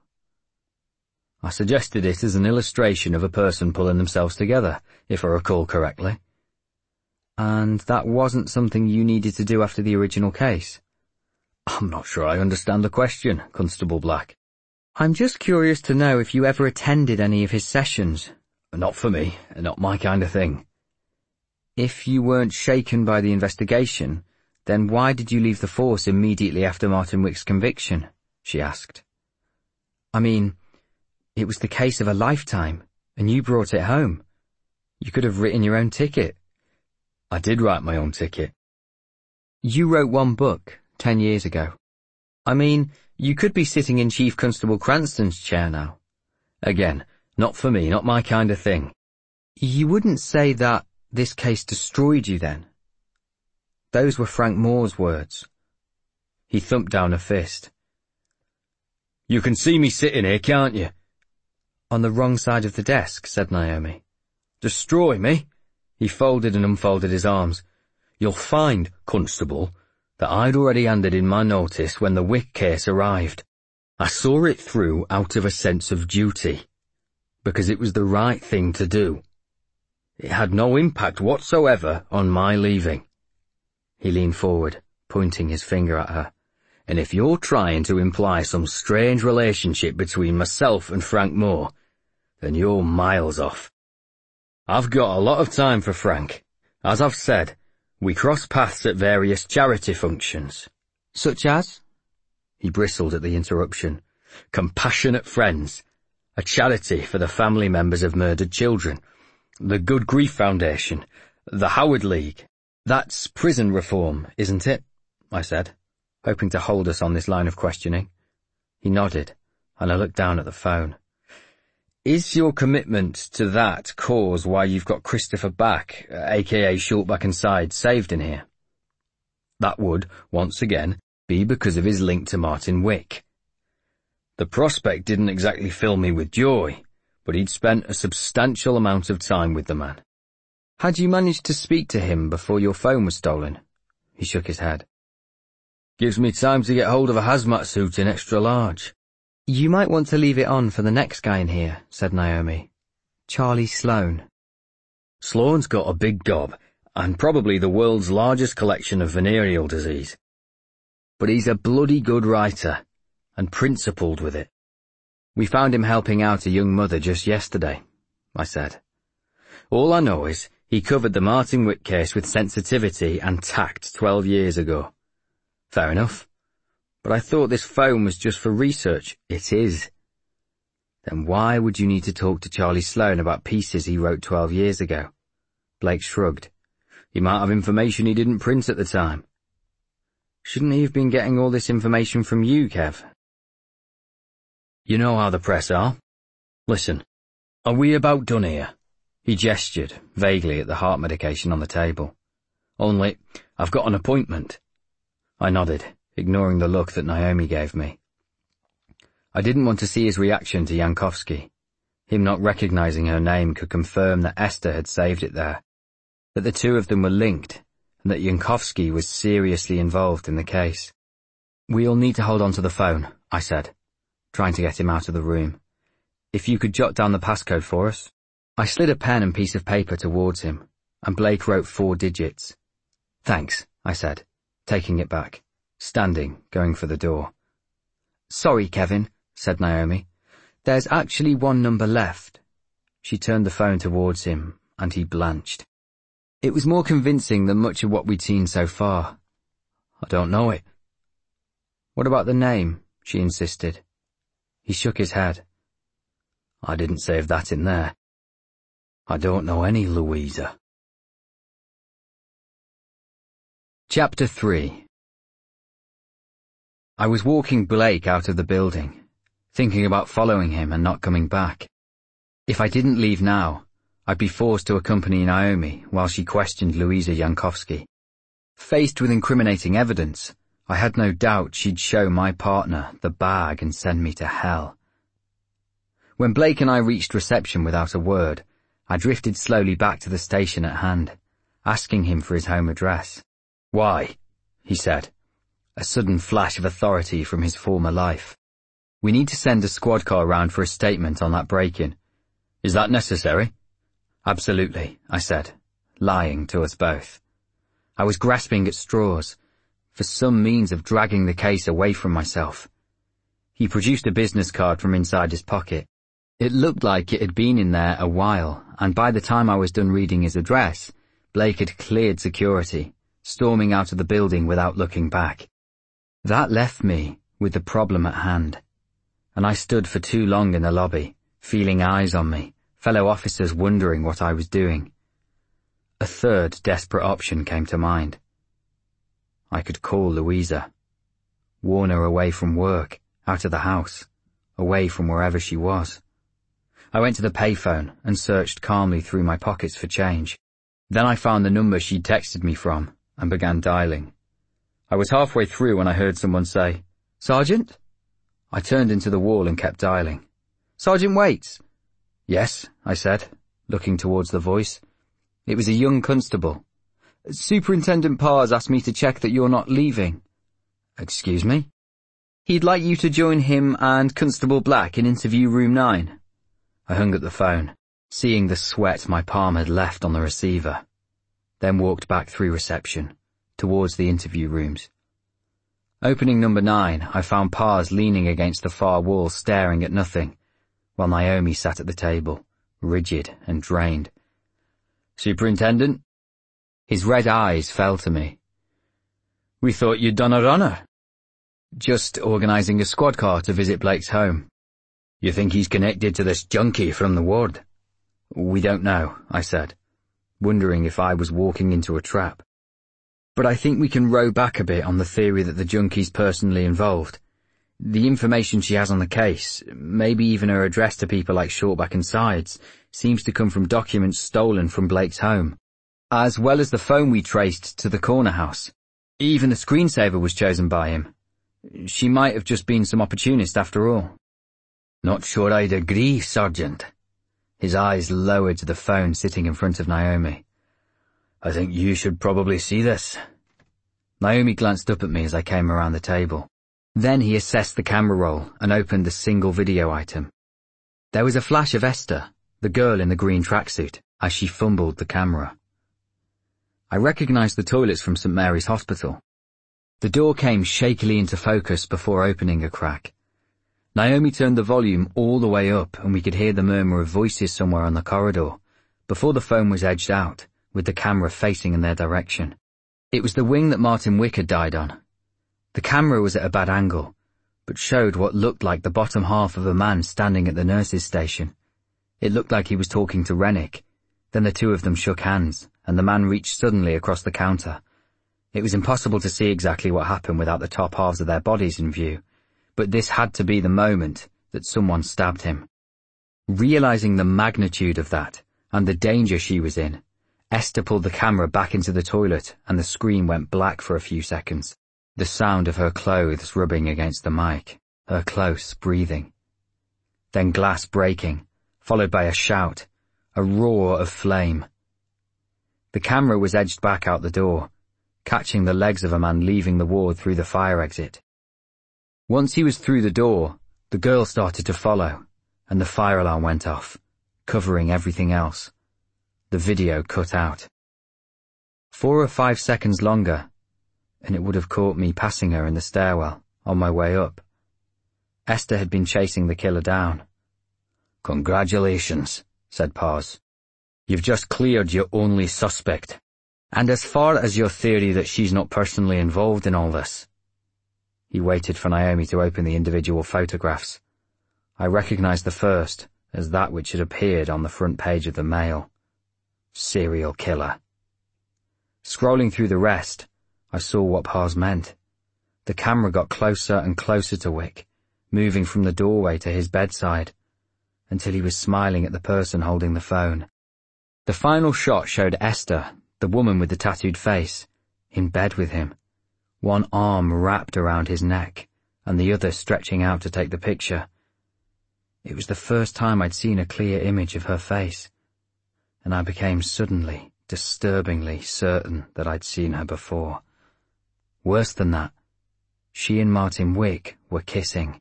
"I suggested it as an illustration of a person pulling themselves together, if I recall correctly." "And that wasn't something you needed to do after the original case?" "I'm not sure I understand the question, Constable Black." "I'm just curious to know if you ever attended any of his sessions." "Not for me, not my kind of thing." "If you weren't shaken by the investigation, then why did you leave the force immediately after Martin Wick's conviction?" she asked. "I mean, it was the case of a lifetime, and you brought it home. You could have written your own ticket." "I did write my own ticket." "You wrote one book 10 years ago. I mean, you could be sitting in Chief Constable Cranston's chair now." "Again, not for me, not my kind of thing." "You wouldn't say that this case destroyed you then?" Those were Frank Moore's words. He thumped down a fist. "You can see me sitting here, can't you?" "On the wrong side of the desk," said Naomi. "Destroy me?" He folded and unfolded his arms. "You'll find, Constable, that I'd already handed in my notice when the Wick case arrived. I saw it through out of a sense of duty, because it was the right thing to do. It had no impact whatsoever on my leaving." He leaned forward, pointing his finger at her. "And if you're trying to imply some strange relationship between myself and Frank Moore, then you're miles off. I've got a lot of time for Frank. As I've said, we cross paths at various charity functions." "Such as?" He bristled at the interruption. "Compassionate Friends, a charity for the family members of murdered children. The Good Grief Foundation, the Howard League." "That's prison reform, isn't it?" I said, hoping to hold us on this line of questioning. He nodded, and I looked down at the phone. "Is your commitment to that cause why you've got Christopher Back, aka Shortback and Side, saved in here?" "That would, once again, be because of his link to Martin Wick. The prospect didn't exactly fill me with joy, but he'd spent a substantial amount of time with the man." "Had you managed to speak to him before your phone was stolen?" He shook his head. "Gives me time to get hold of a hazmat suit in extra large." "You might want to leave it on for the next guy in here," said Naomi. "Charlie Sloane." "Sloane's got a big gob, and probably the world's largest collection of venereal disease. But he's a bloody good writer, and principled with it. We found him helping out a young mother just yesterday," I said. All I know is he covered the Martin Wick case with sensitivity and tact 12 years ago. Fair enough. But I thought this phone was just for research. It is. Then why would you need to talk to Charlie Sloane about pieces he wrote 12 years ago? Blake shrugged. He might have information he didn't print at the time. Shouldn't he have been getting all this information from you, Kev? You know how the press are. Listen, are we about done here? He gestured vaguely at the heart medication on the table. Only, I've got an appointment. I nodded, ignoring the look that Naomi gave me. I didn't want to see his reaction to Yankovsky. Him not recognizing her name could confirm that Esther had saved it there, that the two of them were linked, and that Yankovsky was seriously involved in the case. We'll need to hold on to the phone, I said, trying to get him out of the room. If you could jot down the passcode for us. I slid a pen and piece of paper towards him, and Blake wrote 4 digits. Thanks, I said, taking it back, standing, going for the door. Sorry, Kevin, said Naomi. There's actually one number left. She turned the phone towards him, and he blanched. It was more convincing than much of what we'd seen so far. I don't know it. What about the name? She insisted. He shook his head. I didn't save that in there. I don't know any Louisa. Chapter 3. I was walking Blake out of the building, thinking about following him and not coming back. If I didn't leave now, I'd be forced to accompany Naomi while she questioned Louisa Yankovsky. Faced with incriminating evidence, I had no doubt she'd show my partner the bag and send me to hell. When Blake and I reached reception without a word, I drifted slowly back to the station at hand, asking him for his home address. Why? He said, a sudden flash of authority from his former life. We need to send a squad car round for a statement on that break-in. Is that necessary? Absolutely, I said, lying to us both. I was grasping at straws, for some means of dragging the case away from myself. He produced a business card from inside his pocket. It looked like it had been in there a while, and by the time I was done reading his address, Blake had cleared security, storming out of the building without looking back. That left me with the problem at hand, and I stood for too long in the lobby, feeling eyes on me, fellow officers wondering what I was doing. A third desperate option came to mind. I could call Louisa, warn her away from work, out of the house, away from wherever she was. I went to the payphone and searched calmly through my pockets for change. Then I found the number she'd texted me from and began dialing. I was halfway through when I heard someone say, Sergeant? I turned into the wall and kept dialing. Sergeant Waits? Yes, I said, looking towards the voice. It was a young constable. Superintendent Parrs asked me to check that you're not leaving. Excuse me? He'd like you to join him and Constable Black in interview room 9. I hung up the phone, seeing the sweat my palm had left on the receiver, then walked back through reception, towards the interview rooms. Opening number 9, I found Parrs leaning against the far wall staring at nothing, while Naomi sat at the table, rigid and drained. Superintendent? His red eyes fell to me. We thought you'd done a runner. Just organising a squad car to visit Blake's home. You think he's connected to this junkie from the ward? We don't know, I said, wondering if I was walking into a trap. But I think we can row back a bit on the theory that the junkie's personally involved. The information she has on the case, maybe even her address to people like Shortback and Sides, seems to come from documents stolen from Blake's home, as well as the phone we traced to the corner house. Even the screensaver was chosen by him. She might have just been some opportunist after all. Not sure I'd agree, Sergeant. His eyes lowered to the phone sitting in front of Naomi. I think you should probably see this. Naomi glanced up at me as I came around the table. Then he assessed the camera roll and opened the single video item. There was a flash of Esther, the girl in the green tracksuit, as she fumbled the camera. I recognized the toilets from St. Mary's Hospital. The door came shakily into focus before opening a crack. Naomi turned the volume all the way up and we could hear the murmur of voices somewhere on the corridor, before the phone was edged out, with the camera facing in their direction. It was the wing that Martin Wick had died on. The camera was at a bad angle, but showed what looked like the bottom half of a man standing at the nurse's station. It looked like he was talking to Rennick. Then the two of them shook hands, and the man reached suddenly across the counter. It was impossible to see exactly what happened without the top halves of their bodies in view, but this had to be the moment that someone stabbed him. Realizing the magnitude of that, and the danger she was in, Esther pulled the camera back into the toilet and the screen went black for a few seconds. The sound of her clothes rubbing against the mic, her close breathing. Then glass breaking, followed by a shout, a roar of flame. The camera was edged back out the door, catching the legs of a man leaving the ward through the fire exit. Once he was through the door, the girl started to follow, and the fire alarm went off, covering everything else. The video cut out. 4 or 5 seconds longer, and it would have caught me passing her in the stairwell, on my way up. Esther had been chasing the killer down. "Congratulations," said Paz. "You've just cleared your only suspect. And as far as your theory that she's not personally involved in all this..." He waited for Naomi to open the individual photographs. I recognized the first as that which had appeared on the front page of the Mail. Serial killer. Scrolling through the rest, I saw what Paz meant. The camera got closer and closer to Wick, moving from the doorway to his bedside, until he was smiling at the person holding the phone. The final shot showed Esther, the woman with the tattooed face, in bed with him, one arm wrapped around his neck, and the other stretching out to take the picture. It was the first time I'd seen a clear image of her face, and I became suddenly, disturbingly certain that I'd seen her before. Worse than that, she and Martin Wick were kissing.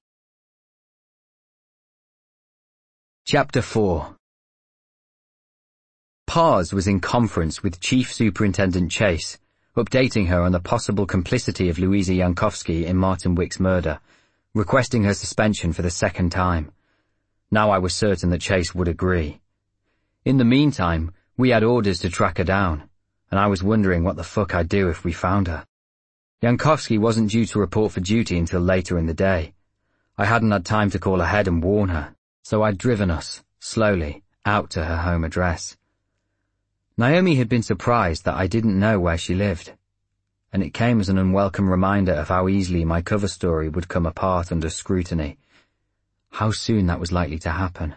Chapter 4. Paz was in conference with Chief Superintendent Chase, updating her on the possible complicity of Louisa Jankowski in Martin Wick's murder, requesting her suspension for the second time. Now I was certain that Chase would agree. In the meantime, we had orders to track her down, and I was wondering what the fuck I'd do if we found her. Jankowski wasn't due to report for duty until later in the day. I hadn't had time to call ahead and warn her, so I'd driven us, slowly, out to her home address. Naomi had been surprised that I didn't know where she lived, and it came as an unwelcome reminder of how easily my cover story would come apart under scrutiny. How soon that was likely to happen.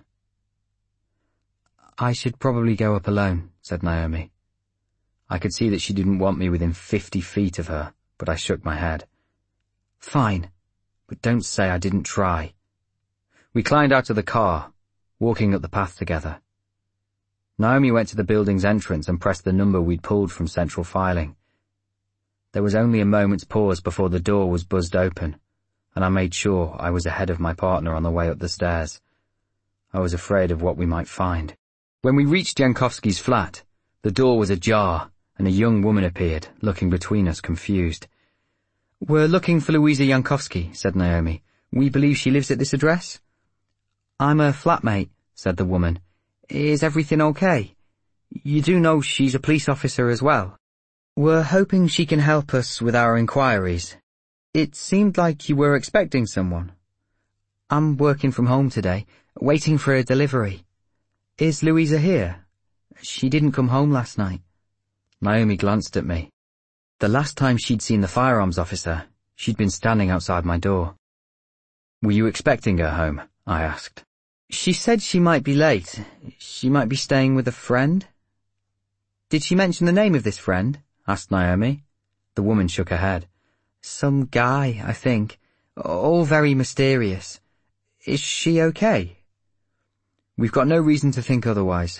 "I should probably go up alone," said Naomi. I could see that she didn't want me within 50 feet of her, but I shook my head. "Fine, but don't say I didn't try." We climbed out of the car, walking up the path together. Naomi went to the building's entrance and pressed the number we'd pulled from central filing. There was only a moment's pause before the door was buzzed open, and I made sure I was ahead of my partner on the way up the stairs. I was afraid of what we might find. When we reached Jankowski's flat, the door was ajar, and a young woman appeared, looking between us confused. "We're looking for Louisa Jankowski," said Naomi. "We believe she lives at this address." "I'm her flatmate," said the woman. "Is everything okay? You do know she's a police officer as well. We're hoping she can help us with our inquiries. It seemed like you were expecting someone. I'm working from home today, waiting for a delivery. Is Louisa here? She didn't come home last night." Naomi glanced at me. The last time she'd seen the firearms officer, she'd been standing outside my door. "Were you expecting her home?" I asked. "She said she might be late. She might be staying with a friend." "Did she mention the name of this friend?" asked Naomi. The woman shook her head. "Some guy, I think. All very mysterious. Is she okay?" "We've got no reason to think otherwise,"